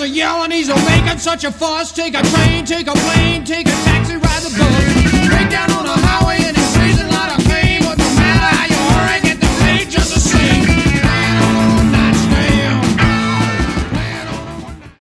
a yelling, he's a making such a fuss. Take a train, take a plane, take a taxi, ride the bus. Break down on the highway and